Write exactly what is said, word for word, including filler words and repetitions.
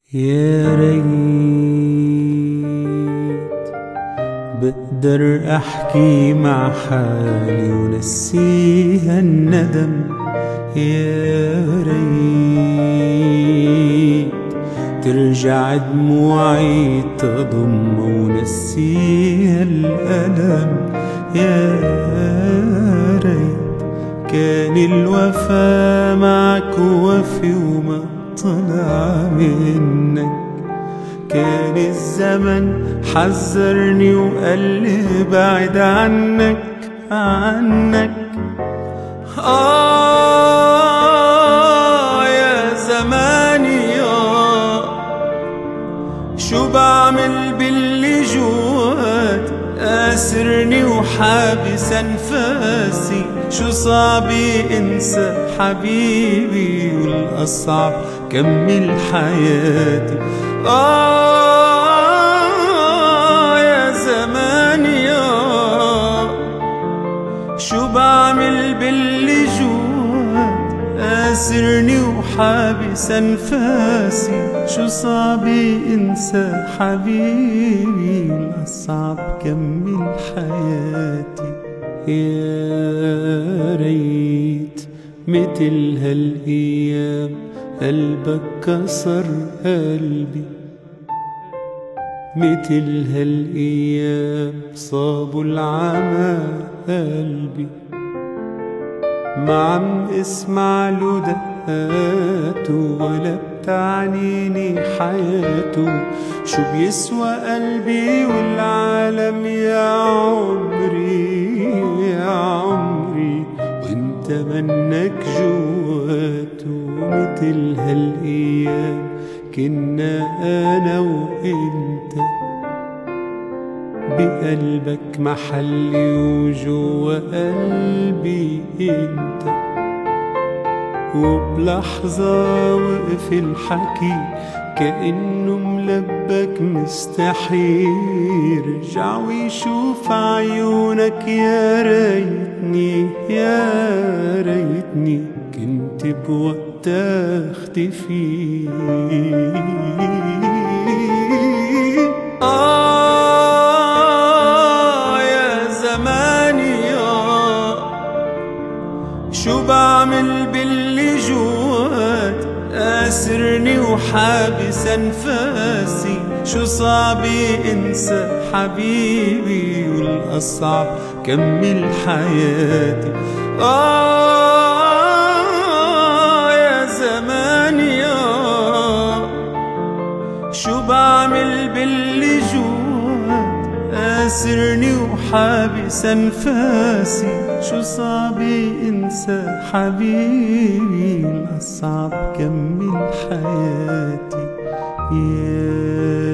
يا ريت بقدر احكي مع حالي ونسيها الندم. يا ريت ترجع دموعي تضم ونسيها الألم. يا ريت كان الوفا معك وفي وما طلع منك. كان الزمن حذرني وقال لي بعد عنك عنك. آه يا زماني يا شو بعمل باللي جوات آسرني وحابس أنفاسي. شو صعبي انسى حبيبي والأصعب كمل حياتي. آه يا زماني يا شو بعمل باللي جوات آسرني وحابس أنفاسي. شو صعبي انسى حبيبي والأصعب كمل حياتي. يا ريت مثل هالأيام قلبك كسر قلبي. مثل هالأيام صابوا العمى قلبي. ما عم اسمع له دقاته ولا بتعنيني حياته. شو بيسوى قلبي والعالم يا عمري يا عمري وانت منك جواته. مثل هالأيام كنا أنا وإنت بقلبك محلي وجوا قلبي انت. وبلحظة وقف الحكي كأنه ملبك مستحيل. رجع ويشوف عيونك. يا ريتني يا ريتني كنت بوقتها اختفي. آه يا زماني يا شو بعمل باللي جوات آسرني وحابس أنفاسي. شو صعبي انسى حبيبي والأصعب كمل حياتي. آه يا زماني يا شو بعمل باللي جوات آسرني وحابس أنفاسي. شو صعبي انسى حبيبي الأصعب كمل حياتي. يا